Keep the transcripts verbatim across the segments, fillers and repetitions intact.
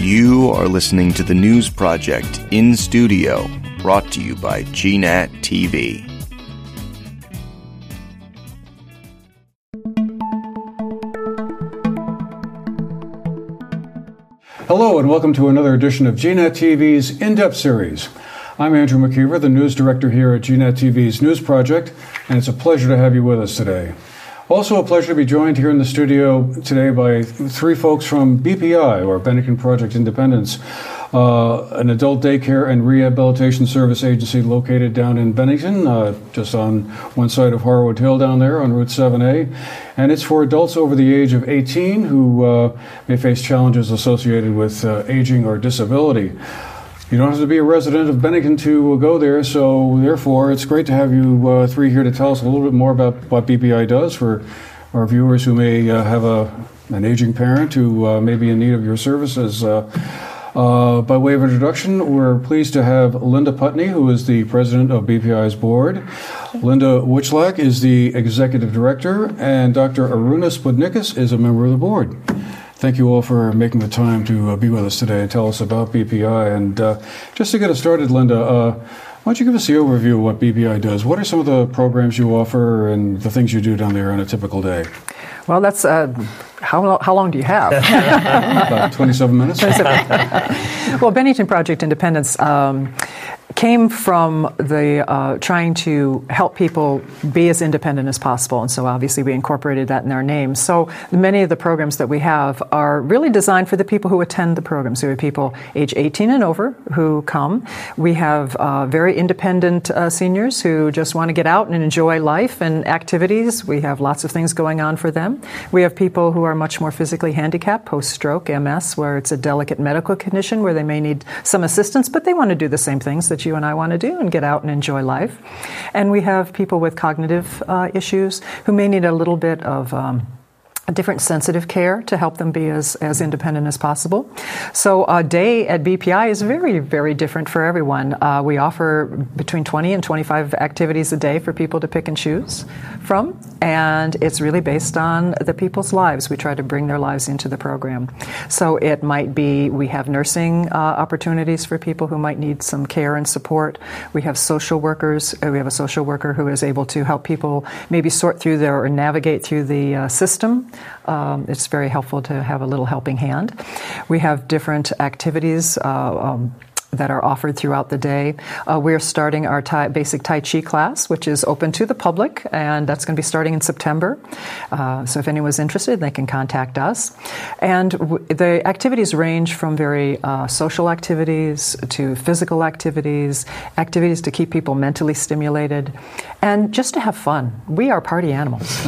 You are listening to the News Project in studio, brought to you by G NAT T V. Hello and welcome to another edition of G NAT T V's In-Depth Series. I'm Andrew McKeever, the news director here at G NAT T V's News Project, and it's a pleasure to have you with us today. Also a pleasure to be joined here in the studio today by three folks from B P I, or Bennington Project Independence, uh, an adult daycare and rehabilitation service agency located down in Bennington, uh, just on one side of Harwood Hill down there on Route seven A. And it's for adults over the age of eighteen who uh, may face challenges associated with uh, aging or disability. You don't have to be a resident of Bennington to go there, so therefore it's great to have you uh, three here to tell us a little bit more about what B P I does for our viewers who may uh, have a, an aging parent who uh, may be in need of your services. Uh, uh, by way of introduction, we're pleased to have Linda Putney, who is the president of B P I's board. Linda Wichlak is the executive director, and Doctor Aruna Spudnikas is a member of the board. Thank you all for making the time to uh, be with us today and tell us about B P I. And uh, just to get us started, Linda, uh, why don't you give us the overview of what B P I does? What are some of the programs you offer and the things you do down there on a typical day? Well, that's uh, how, lo- how long do you have? About twenty-seven minutes. Well, Bennington Project Independence um, came from the uh, trying to help people be as independent as possible, and so obviously we incorporated that in our name. So many of the programs that we have are really designed for the people who attend the programs. So we have people age eighteen and over who come. We have uh, very independent uh, seniors who just want to get out and enjoy life and activities. We have lots of things going on for them. We have people who are much more physically handicapped, post-stroke, M S, where it's a delicate medical condition where they may need some assistance, but they want to do the same things that you and I want to do and get out and enjoy life. And we have people with cognitive uh, issues who may need a little bit of um, a different sensitive care to help them be as, as independent as possible. So a day at B P I is very, very different for everyone. Uh, we offer between twenty and twenty-five activities a day for people to pick and choose from, and it's really based on the people's lives. We try to bring their lives into the program. So it might be, we have nursing uh, opportunities for people who might need some care and support. We have social workers. We have a social worker who is able to help people maybe sort through their or navigate through the uh, system. Um, it's very helpful to have a little helping hand. We have different activities uh, um, that are offered throughout the day. Uh, we're starting our tai, basic Tai Chi class, which is open to the public, and that's going to be starting in September. Uh, so if anyone's interested, they can contact us. And w- the activities range from very uh, social activities to physical activities, activities to keep people mentally stimulated, and just to have fun. We are party animals.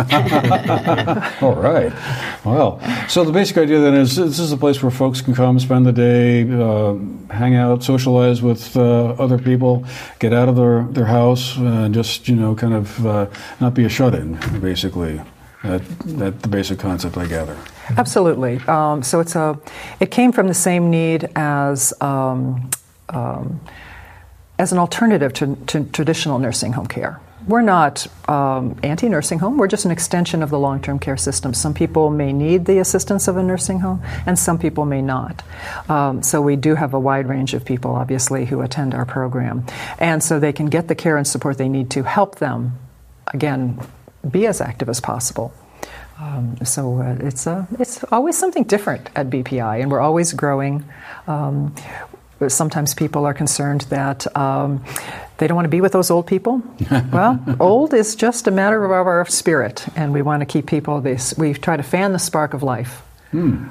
All right. Well, so the basic idea then is this is a place where folks can come, spend the day, uh, hang out, socialize with uh, other people, get out of their, their house, and just, you know, kind of uh, not be a shut-in, basically. That, that the basic concept, I gather. Absolutely. Um, so it's a, it came from the same need as um, um, as an alternative to, to traditional nursing home care. We're not um, anti-nursing home. We're just an extension of the long-term care system. Some people may need the assistance of a nursing home, and some people may not. Um, so we do have a wide range of people, obviously, who attend our program. And so they can get the care and support they need to help them, again, be as active as possible. Um, so uh, it's, uh, it's always something different at B P I, and we're always growing. Um, sometimes people are concerned that um, they don't want to be with those old people. Well, old is just a matter of our spirit, and we want to keep people, this, we try to fan the spark of life. Hmm.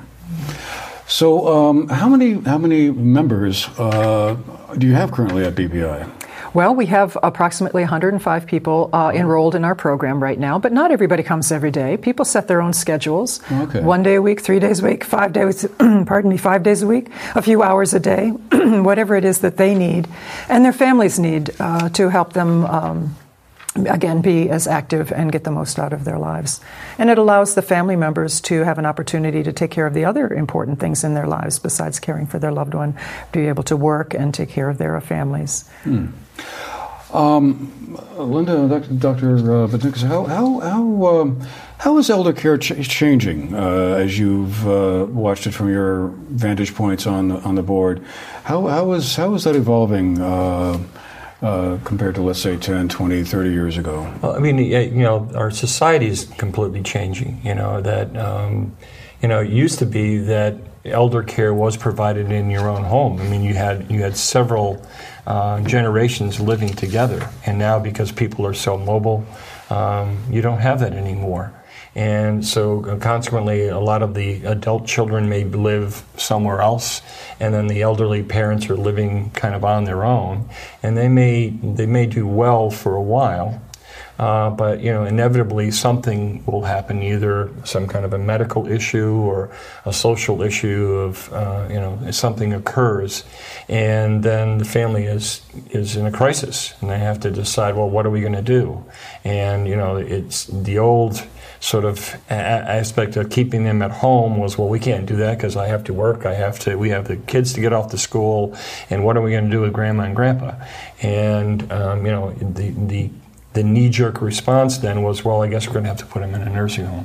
So um, how many how many members uh, do you have currently at B P I? Well, we have approximately one hundred five people uh, enrolled in our program right now, but not everybody comes every day. People set their own schedules. Okay. One day a week, three days a week, five days, pardon me, five days a week, a few hours a day, whatever it is that they need, and their families need uh, to help them, um, again, be as active and get the most out of their lives. And it allows the family members to have an opportunity to take care of the other important things in their lives besides caring for their loved one, be able to work and take care of their families. Hmm. Um, Linda, Doctor Doctor Uh, Badnikas, how how how um, how is elder care ch- changing uh, as you've uh, watched it from your vantage points on on the board? How how is how is that evolving uh, uh, compared to, let's say, ten, twenty, thirty years ago? Well, I mean, you know, our society is completely changing. You know that um, you know it used to be that elder care was provided in your own home. I mean, you had you had several uh, generations living together, and now because people are so mobile, um, you don't have that anymore. And so, uh, consequently, a lot of the adult children may live somewhere else, and then the elderly parents are living kind of on their own, and they may they may do well for a while. Uh, but, you know, inevitably something will happen, either some kind of a medical issue or a social issue of, uh, you know, something occurs. And then the family is is in a crisis, and they have to decide, well, what are we going to do? And, you know, it's the old sort of a- aspect of keeping them at home was, well, we can't do that because I have to work, I have to, we have the kids to get off to school, and what are we going to do with grandma and grandpa? And, um, you know, the the The knee-jerk response then was, well, I guess we're going to have to put him in a nursing home.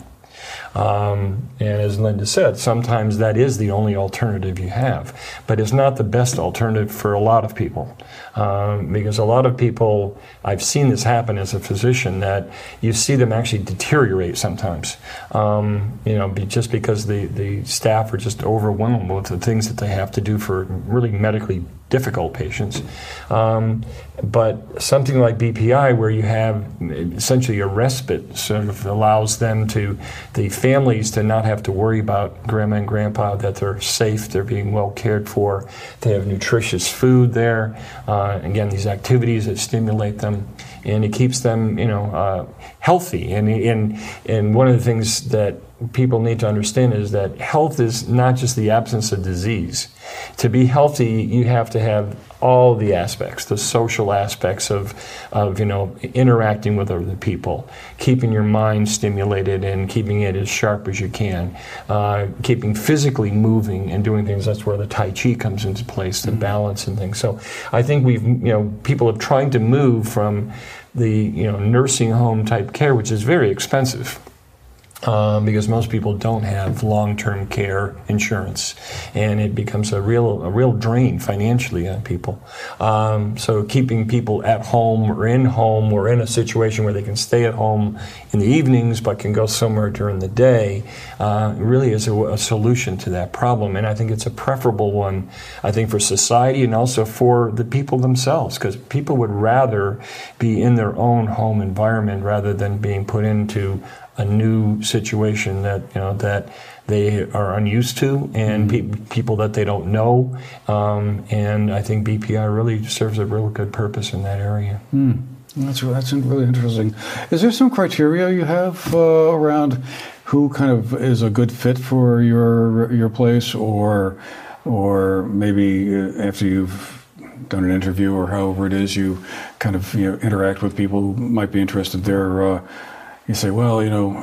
Um, and as Linda said, sometimes that is the only alternative you have. But it's not the best alternative for a lot of people. Um, because a lot of people, I've seen this happen as a physician, that you see them actually deteriorate sometimes. Um, you know, be, just because the, the staff are just overwhelmed with the things that they have to do for really medically difficult patients. Um, but something like B P I, where you have essentially a respite, sort of allows them to, the families to not have to worry about grandma and grandpa, that they're safe, they're being well cared for, they have nutritious food there, uh, again, these activities that stimulate them, and it keeps them, you know, uh, healthy. And, and, and one of the things that people need to understand is that health is not just the absence of disease. To be healthy, you have to have all the aspects, the social aspects of, of you know, interacting with other people, keeping your mind stimulated and keeping it as sharp as you can, uh, keeping physically moving and doing things. That's where the Tai Chi comes into place, the mm-hmm. balance and things. So I think we've, you know, people are trying to move from the, you know, nursing home type care, which is very expensive. Um, because most people don't have long-term care insurance, and it becomes a real a real drain financially on people. Um, so keeping people at home or in home or in a situation where they can stay at home in the evenings but can go somewhere during the day uh, really is a, a solution to that problem. And I think it's a preferable one, I think, for society and also for the people themselves, because people would rather be in their own home environment rather than being put into a new situation that, you know, that they are unused to, and pe- people that they don't know. Um, and I think B P I really serves a real good purpose in that area. Mm. That's that's really interesting. Is there some criteria you have uh, around who kind of is a good fit for your your place, or or maybe after you've done an interview or however it is, you kind of, you know, interact with people who might be interested there? Uh, You say, well, you know,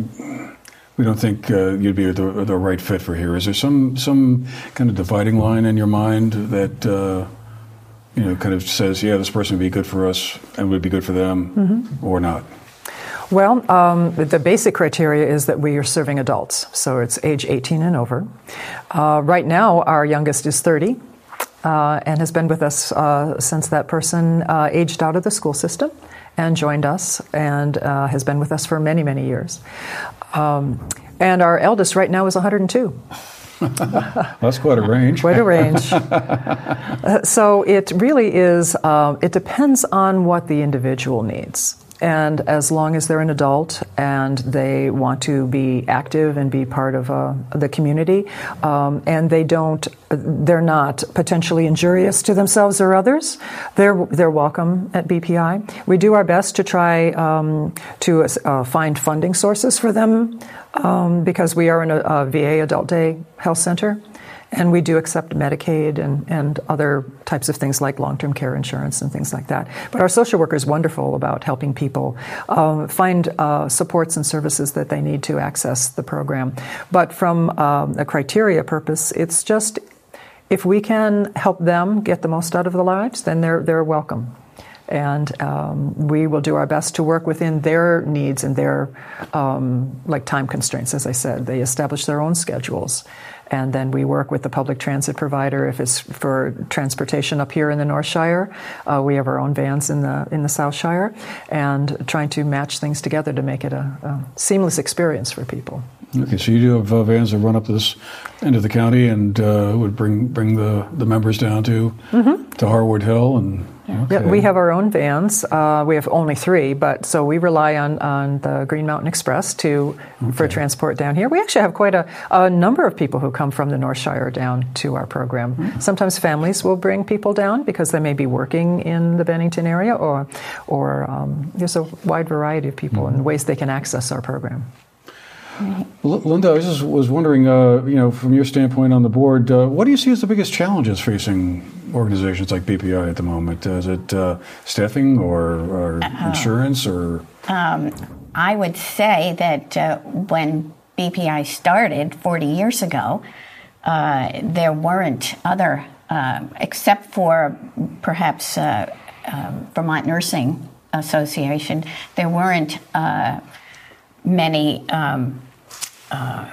we don't think uh, you'd be the, the right fit for here. Is there some some kind of dividing line in your mind that, uh, you know, kind of says, yeah, this person would be good for us and would be good for them, mm-hmm. or not? Well, um, the basic criteria is that we are serving adults, so it's age eighteen and over. Uh, right now, our youngest is thirty. Uh, and has been with us uh, since that person uh, aged out of the school system and joined us, and uh, has been with us for many, many years. Um, and our eldest right now is one hundred two. That's quite a range. Quite a range. uh, so it really is, uh, it depends on what the individual needs. And as long as they're an adult and they want to be active and be part of uh, the community, um, and they don't, they're not potentially injurious to themselves or others, they're they're welcome at B P I. We do our best to try um, to uh, find funding sources for them, um, because we are in a, a V A Adult Day Health Center. And we do accept Medicaid and, and other types of things like long-term care insurance and things like that. But our social worker is wonderful about helping people uh, find uh, supports and services that they need to access the program. But from um, a criteria purpose, it's just if we can help them get the most out of their lives, then they're they're welcome. And um, we will do our best to work within their needs and their um, like time constraints. As I said, they establish their own schedules. And then we work with the public transit provider. If it's for transportation up here in the North Shire, uh, we have our own vans in the in the South Shire, and trying to match things together to make it a, a seamless experience for people. Okay, so you do have uh, vans that run up this end of the county and uh, would bring bring the, the members down to mm-hmm. to Harwood Hill, and okay. Yeah, we have our own vans. Uh, we have only three, but so we rely on, on the Green Mountain Express to okay. for transport down here. We actually have quite a, a number of people who come from the North Shire down to our program. Mm-hmm. Sometimes families will bring people down because they may be working in the Bennington area, or or um, there's a wide variety of people mm-hmm. and ways they can access our program. Linda, I just was wondering, uh, you know, from your standpoint on the board, uh, what do you see as the biggest challenges facing organizations like B P I at the moment? Uh, is it uh, staffing or, or uh, insurance, or? Um, I would say that uh, when B P I started forty years ago, uh, there weren't other, uh, except for perhaps uh, uh, Vermont Nursing Association, there weren't uh, many um, uh,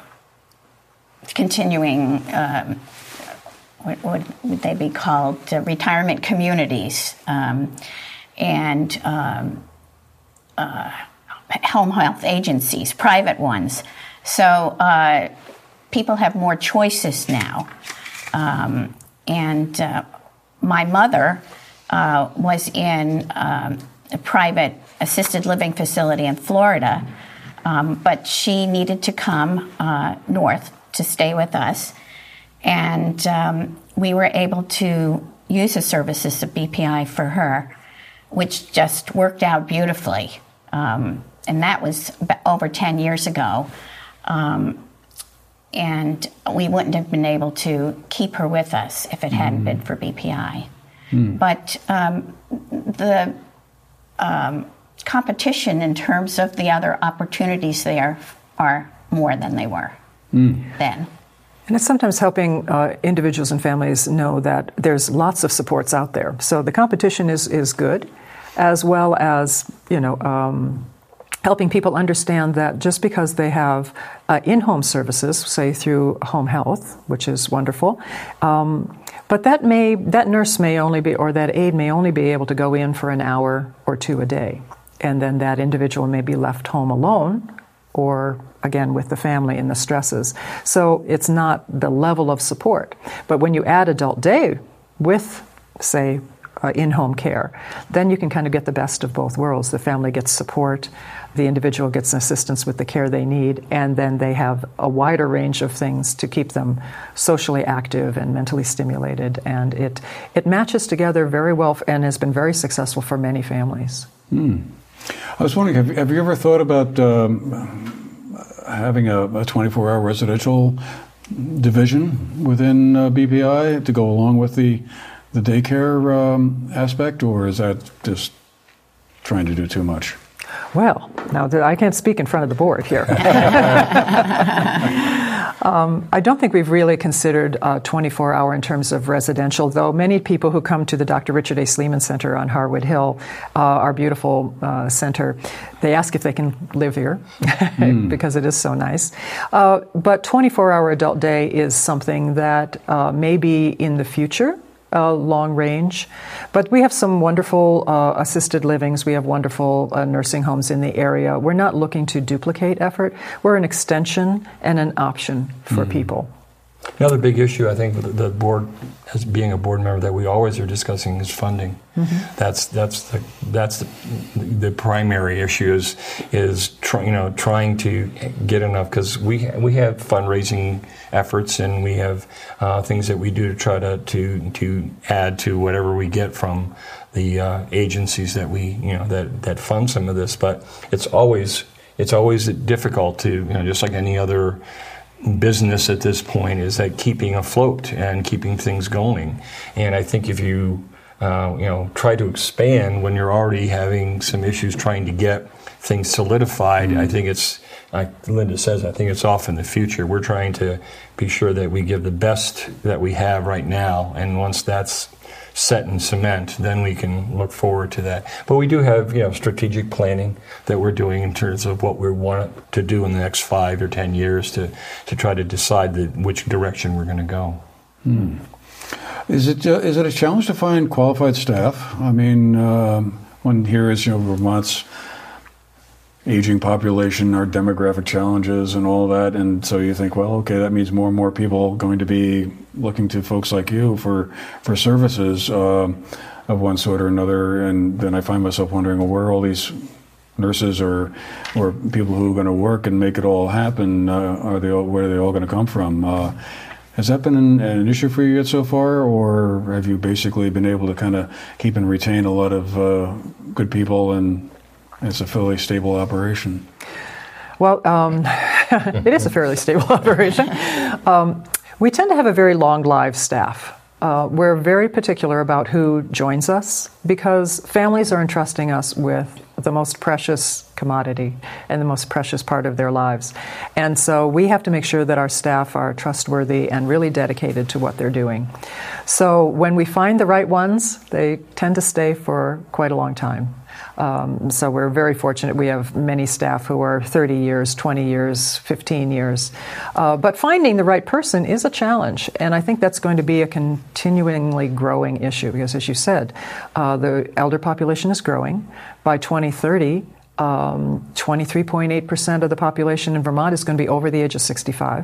continuing, um, what, what would they be called, uh, retirement communities, um, and um, uh, home health agencies, private ones. So uh, people have more choices now. Um, and uh, my mother uh, was in um, a private assisted living facility in Florida, Um, but she needed to come uh, north to stay with us. And um, we were able to use the services of B P I for her, which just worked out beautifully. Um, and that was over ten years ago. Um, and we wouldn't have been able to keep her with us if it hadn't mm. been for B P I. Mm. But um, the... Um, competition in terms of the other opportunities there are more than they were mm. then. And it's sometimes helping uh, individuals and families know that there's lots of supports out there. So the competition is, is good, as well as, you know, um, helping people understand that just because they have uh, in-home services, say through home health, which is wonderful, um, but that may that nurse may only be, or that aide may only be able to go in for an hour or two a day. And then that individual may be left home alone, or again with the family and the stresses. So it's not the level of support. But when you add adult day with, say, uh, in-home care, then you can kind of get the best of both worlds. The family gets support, the individual gets assistance with the care they need, and then they have a wider range of things to keep them socially active and mentally stimulated. And it, it matches together very well and has been very successful for many families. Hmm. I was wondering, have, have you ever thought about um, having a, a twenty-four hour residential division within uh, B P I to go along with the the daycare um, aspect, or is that just trying to do too much? Well, now I can't speak in front of the board here. um, I don't think we've really considered uh, twenty-four hour in terms of residential, though many people who come to the Doctor Richard A. Sleeman Center on Harwood Hill, uh, our beautiful uh, center, they ask if they can live here mm. because it is so nice. Uh, but twenty-four hour adult day is something that uh, may be in the future. Uh, long range, but we have some wonderful uh, assisted livings. We have wonderful uh, nursing homes in the area. We're not looking to duplicate effort. We're an extension and an option for mm-hmm. people. Another big issue, I think, with the board, as being a board member, that we always are discussing is funding. Mm-hmm. That's that's the that's the, the primary issue is is try, you know trying to get enough, because we we have fundraising efforts and we have uh, things that we do to try to to to add to whatever we get from the uh, agencies that we you know that that fund some of this. But it's always it's always difficult to you know just like any other business at this point, is that keeping afloat and keeping things going. And I think if you uh, you know try to expand when you're already having some issues trying to get things solidified, mm-hmm. I think it's, like Linda says, I think it's off in the future. We're trying to be sure that we give the best that we have right now, and once that's set in cement, then we can look forward to that. But we do have, you know, strategic planning that we're doing in terms of what we want to do in the next five or ten years to, to try to decide the, which direction we're going to go. Hmm. Is it uh, is it a challenge to find qualified staff? I mean, um, one hears, you know, Vermont's aging population, our demographic challenges and all that, and so you think, well, okay, that means more and more people going to be looking to folks like you for, for services uh, of one sort or another, and then I find myself wondering, well, where are all these nurses or or people who are going to work and make it all happen, uh, are they all, where are they all going to come from? Uh, Has that been an, an issue for you yet so far, or have you basically been able to kind of keep and retain a lot of uh, good people, and it's a fairly stable operation? Well, um, it is a fairly stable operation. Um, we tend to have a very long-lived staff. Uh, we're very particular about who joins us because families are entrusting us with the most precious commodity and the most precious part of their lives. And so we have to make sure that our staff are trustworthy and really dedicated to what they're doing. So when we find the right ones, they tend to stay for quite a long time. Um, so we're very fortunate. We have many staff who are thirty years, twenty years, fifteen years. Uh, but finding the right person is a challenge, and I think that's going to be a continuingly growing issue because, as you said, uh, the elder population is growing. By twenty thirty, um, twenty-three point eight percent of the population in Vermont is going to be over the age of sixty-five.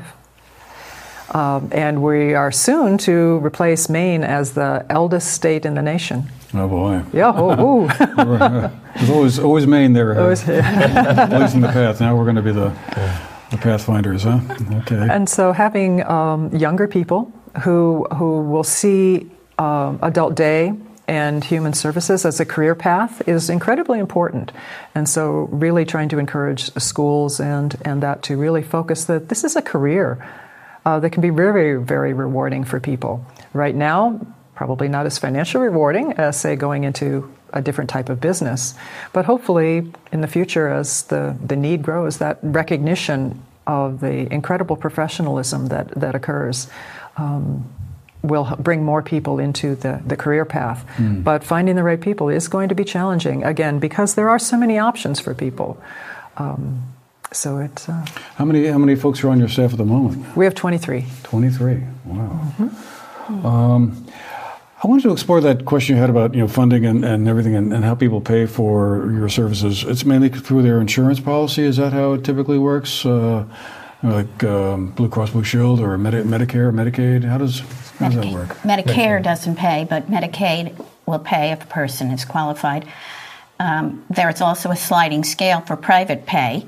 Um, and we are soon to replace Maine as the eldest state in the nation. Oh boy! Yeah. Oh, there's always always Maine there, always, yeah. blazing the path. Now we're going to be the the pathfinders, huh? Okay. And so having um, younger people who who will see um, adult day and human services as a career path is incredibly important. And so really trying to encourage schools and and that to really focus that this is a career uh, that can be very very rewarding for people. Right now, probably not as financially rewarding as, say, going into a different type of business. But hopefully, in the future, as the, the need grows, that recognition of the incredible professionalism that, that occurs um, will bring more people into the, the career path. Mm. But finding the right people is going to be challenging, again, because there are so many options for people. Um, so it's... Uh, how many how many folks are on your staff at the moment? We have twenty-three. twenty-three, wow. Mm-hmm. Um, I wanted to explore that question you had about, you know, funding and, and everything and, and how people pay for your services. It's mainly through their insurance policy. Is that how it typically works? Uh, like um, Blue Cross Blue Shield or Medi- Medicare, Medicaid? How does, how does that work? Medicare Medicaid. doesn't pay, but Medicaid will pay if a person is qualified. Um, there's also a sliding scale for private pay.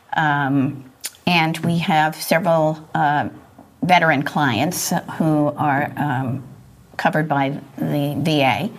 Um, and we have several uh, veteran clients who are... Um, covered by the V A.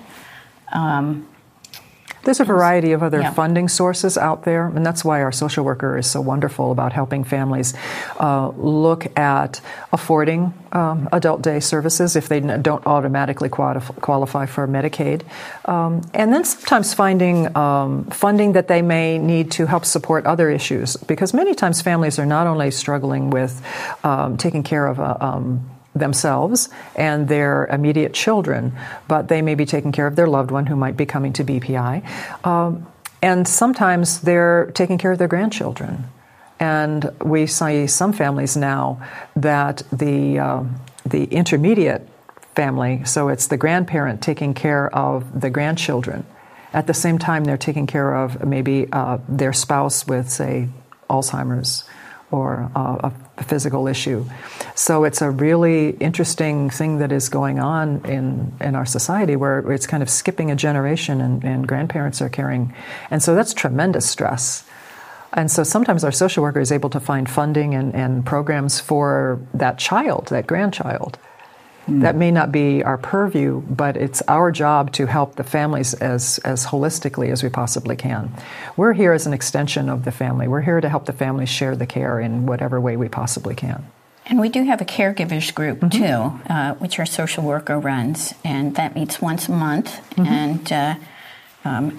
Um, There's a variety of other yeah. funding sources out there, and that's why our social worker is so wonderful about helping families uh, look at affording um, adult day services if they don't automatically qualify for Medicaid. Um, and then sometimes finding um, funding that they may need to help support other issues, because many times families are not only struggling with um, taking care of a um, themselves and their immediate children, but they may be taking care of their loved one who might be coming to B P I. Um, and sometimes they're taking care of their grandchildren. And we see some families now that the um, the intermediate family, so it's the grandparent taking care of the grandchildren. At the same time, they're taking care of maybe uh, their spouse with, say, Alzheimer's or uh, a physical issue. So it's a really interesting thing that is going on in, in our society where it's kind of skipping a generation and, and grandparents are caring. And so that's tremendous stress. And so sometimes our social worker is able to find funding and, and programs for that child, that grandchild. Mm. That may not be our purview, but it's our job to help the families as, as holistically as we possibly can. We're here as an extension of the family. We're here to help the families share the care in whatever way we possibly can. And we do have a caregivers group, mm-hmm. too, uh, which our social worker runs, and that meets once a month. Mm-hmm. And uh, um,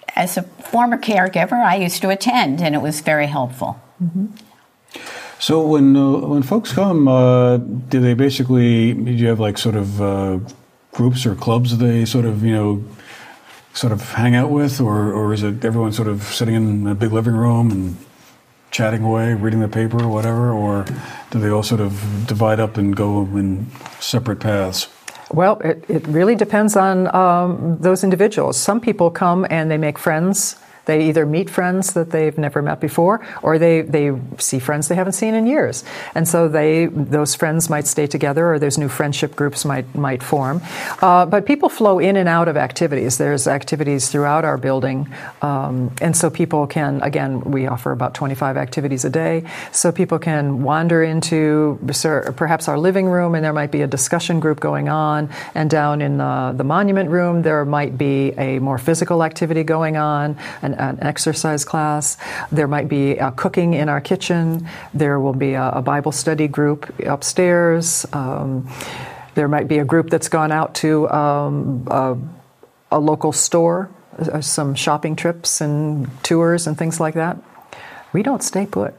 as a former caregiver, I used to attend, and it was very helpful. Mm-hmm. So when uh, when folks come, uh, do they basically, do you have like sort of uh, groups or clubs that they sort of, you know, sort of hang out with, or, or is it everyone sort of sitting in a big living room and chatting away, reading the paper or whatever, or do they all sort of divide up and go in separate paths? Well, it, it really depends on um, those individuals. Some people come and they make friends. They either meet friends that they've never met before, or they, they see friends they haven't seen in years. And so they those friends might stay together, or those new friendship groups might might form. Uh, but people flow in and out of activities. There's activities throughout our building. Um, and so people can, again, we offer about twenty-five activities a day. So people can wander into perhaps our living room, and there might be a discussion group going on. And down in the, the monument room, there might be a more physical activity going on, an an exercise class. There might be uh, cooking in our kitchen. There will be a, a Bible study group upstairs. Um, there might be a group that's gone out to um, a, a local store, uh, some shopping trips and tours and things like that. We don't stay put.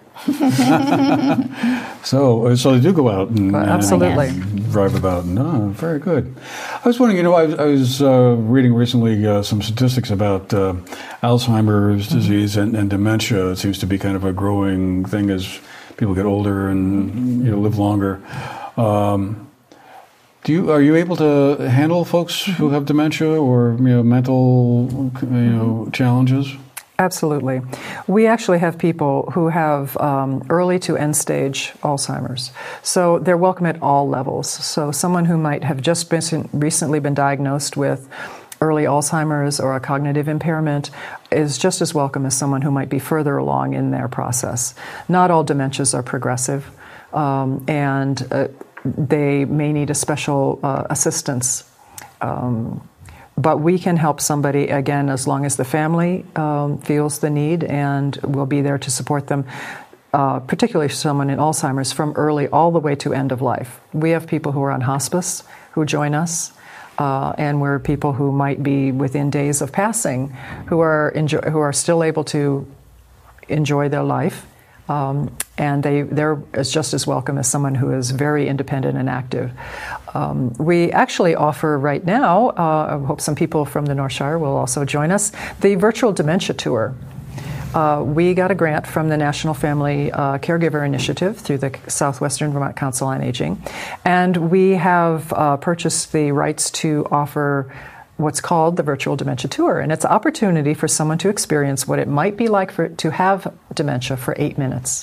so, so they do go out and, uh, absolutely and drive about. No, very good. I was wondering, you know, I, I was uh, reading recently uh, some statistics about uh, Alzheimer's mm-hmm. disease and, and dementia. It seems to be kind of a growing thing as people get older and you know live longer. Um, do you are you able to handle folks who have dementia or you know mental you know challenges? Absolutely. We actually have people who have um, early to end stage Alzheimer's. So they're welcome at all levels. So someone who might have just been recently been diagnosed with early Alzheimer's or a cognitive impairment is just as welcome as someone who might be further along in their process. Not all dementias are progressive, um, and uh, they may need a special uh, assistance. Um, But we can help somebody, again, as long as the family um, feels the need, and we'll be there to support them, uh, particularly someone in Alzheimer's, from early all the way to end of life. We have people who are on hospice who join us, uh, and we're people who might be within days of passing who are enjoy, who are still able to enjoy their life. Um, and they, they're just as welcome as someone who is very independent and active. Um, we actually offer right now, uh, I hope some people from the North Shire will also join us, the virtual dementia tour. Uh, we got a grant from the National Family uh, Caregiver Initiative through the Southwestern Vermont Council on Aging, and we have uh, purchased the rights to offer what's called the Virtual Dementia Tour, and it's an opportunity for someone to experience what it might be like for to have dementia for eight minutes.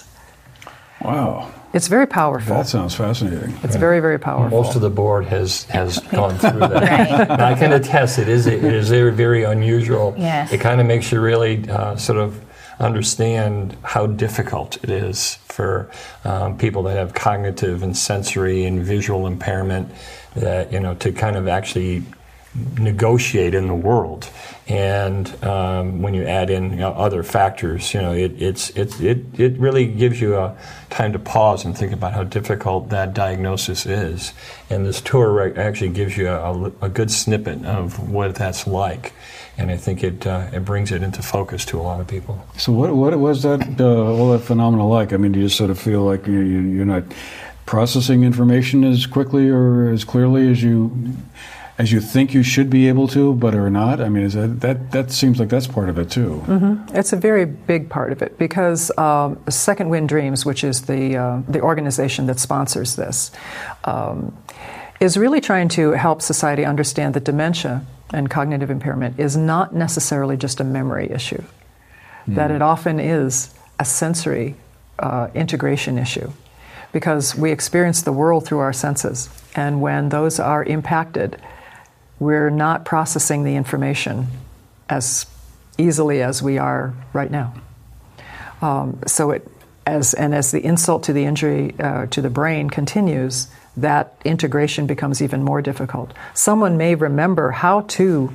Wow. It's very powerful. That sounds fascinating. It's yeah. very, very powerful. Most of the board has, has gone through that. Right. And I can attest, it is, it is very, very unusual. Yes. It kind of makes you really uh, sort of understand how difficult it is for um, people that have cognitive and sensory and visual impairment, that, you know, to kind of actually negotiate in the world. And um, when you add in you know, other factors, you know, it, it's, it, it, it really gives you a time to pause and think about how difficult that diagnosis is. And this tour actually gives you a, a good snippet of what that's like. And I think it uh, it brings it into focus to a lot of people. So what what was that uh, all that phenomenon like? I mean, do you just sort of feel like you, you, you're not processing information as quickly or as clearly as you as you think you should be able to, but are not? I mean, is that that, that seems like that's part of it too. Mm-hmm. It's a very big part of it because um, Second Wind Dreams, which is the uh, the organization that sponsors this, um, is really trying to help society understand that dementia and cognitive impairment is not necessarily just a memory issue, mm. that it often is a sensory uh, integration issue, because we experience the world through our senses, and when those are impacted, we're not processing the information as easily as we are right now. Um, so it, as and as the insult to the injury uh, to the brain continues, that integration becomes even more difficult. Someone may remember how to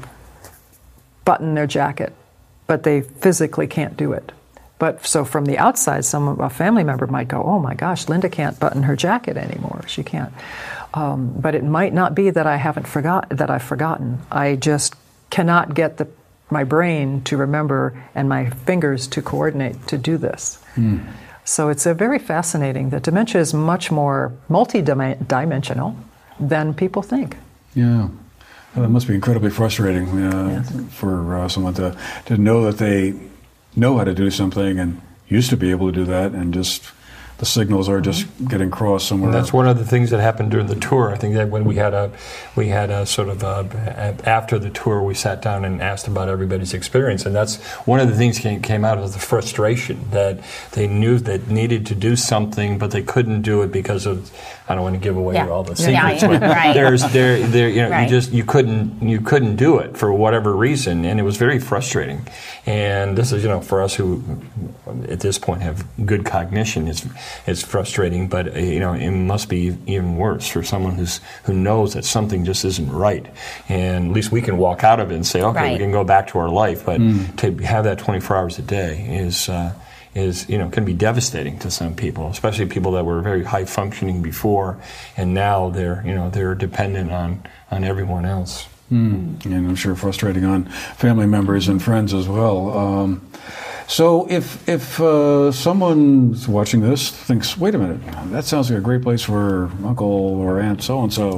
button their jacket, but they physically can't do it. But so from the outside, some a family member might go, "Oh my gosh, Linda can't button her jacket anymore. She can't." Um, but it might not be that I haven't forgot that I've forgotten. I just cannot get the my brain to remember and my fingers to coordinate to do this. Mm. So it's a very fascinating that dementia is much more multi-dimensional than people think. Yeah. Well, that must be incredibly frustrating uh, yes. for uh, someone to, to know that they know how to do something and used to be able to do that, and just the signals are just getting crossed somewhere. And that's one of the things that happened during the tour. I think that when we had a, we had a sort of a, after the tour, we sat down and asked about everybody's experience, and that's one of the things came came out of the frustration that they knew that needed to do something, but they couldn't do it because of. I don't want to give away yeah. all the yeah. secrets, yeah. but right. there's there there you know right. you just you couldn't you couldn't do it for whatever reason, and it was very frustrating. And this is you know for us who at this point have good cognition, it's it's frustrating, but uh, you know it must be even worse for someone who's who knows that something just isn't right. And at least we can walk out of it and say, okay, right. we can go back to our life. But mm. to have that twenty-four hours a day is. Uh, is, you know, can be devastating to some people, especially people that were very high functioning before, and now they're, you know, they're dependent on, on everyone else. Mm. And I'm sure frustrating on family members and friends as well. Um, so if if uh, someone's watching this thinks, wait a minute, that sounds like a great place for Uncle or Aunt so-and-so,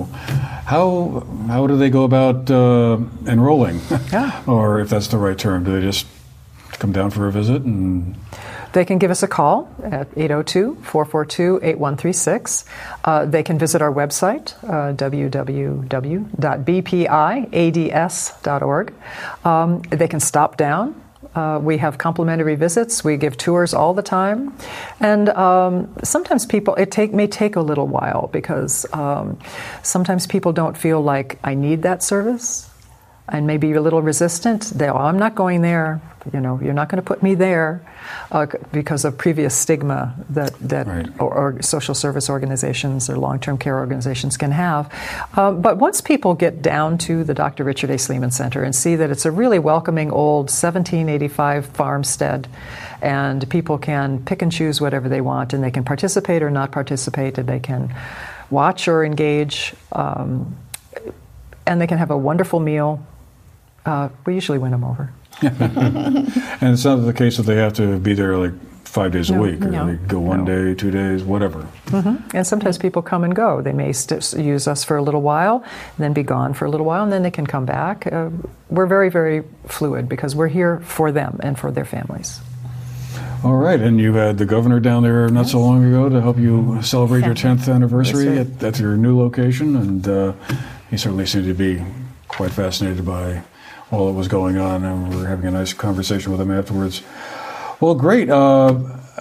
how how do they go about uh, enrolling? Yeah. Or if that's the right term, do they just come down for a visit? And they can give us a call at eight oh two, four four two, eight one three six. Uh, they can visit our website, uh, w w w dot b p i a d s dot org. Um, they can stop down. Uh, we have complimentary visits. We give tours all the time. And um, sometimes people, it take, may take a little while because um, sometimes people don't feel like I need that service and maybe you're a little resistant. They, oh, I'm not going there. You know, you're not going to put me there uh, because of previous stigma that, that right. or, or social service organizations or long-term care organizations can have. Uh, but once people get down to the Doctor Richard A. Sleeman Center and see that it's a really welcoming old seventeen eighty-five farmstead, and people can pick and choose whatever they want, and they can participate or not participate, and they can watch or engage, um, and they can have a wonderful meal, uh, we usually win them over. And it's not the case that they have to be there like five days no, a week, or no, they go one no. day, two days, whatever. Mm-hmm. And sometimes people come and go. They may st- use us for a little while, then be gone for a little while, and then they can come back. Uh, we're very, very fluid because we're here for them and for their families. All right, and you had the governor down there not yes. so long ago to help you celebrate your tenth anniversary yes, at, at your new location, and uh, he certainly seemed to be quite fascinated by all that was going on, and we were having a nice conversation with him afterwards. Well, great. Uh,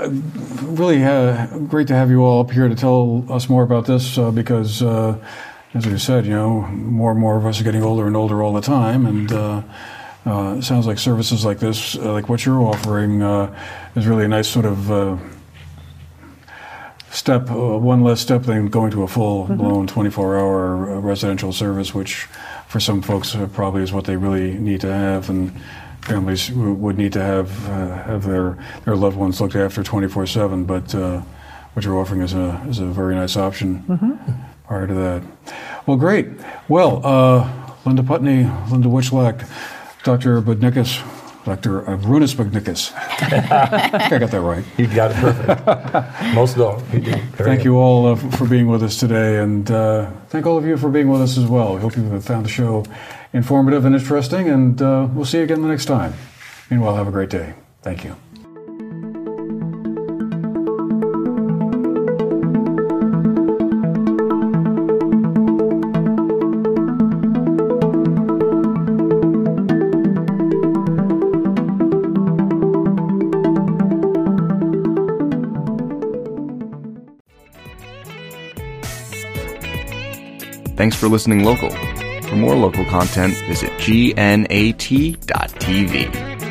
really uh, great to have you all up here to tell us more about this uh, because, uh, as you said, you know, more and more of us are getting older and older all the time, and uh, uh, it sounds like services like this, uh, like what you're offering, uh, is really a nice sort of uh, step, uh, one less step than going to a full-blown mm-hmm. twenty-four hour residential service, which for some folks uh, probably is what they really need to have, and families w- would need to have uh, have their, their loved ones looked after twenty-four seven. But uh, what you're offering is a is a very nice option mm-hmm. prior to that. Well, great. Well, uh, Linda Putney, Linda Witchlack, Doctor Budnickas, Doctor Runas Budnickas. I think I got that right. You got it perfect. Most of them. You did. Thank good. you all uh, for being with us today, and uh, thank all of you for being with us as well. We hope you have found the show informative and interesting, and uh, we'll see you again the next time. Meanwhile, have a great day. Thank you. Thanks for listening local. For more local content, visit G N A T dot T V.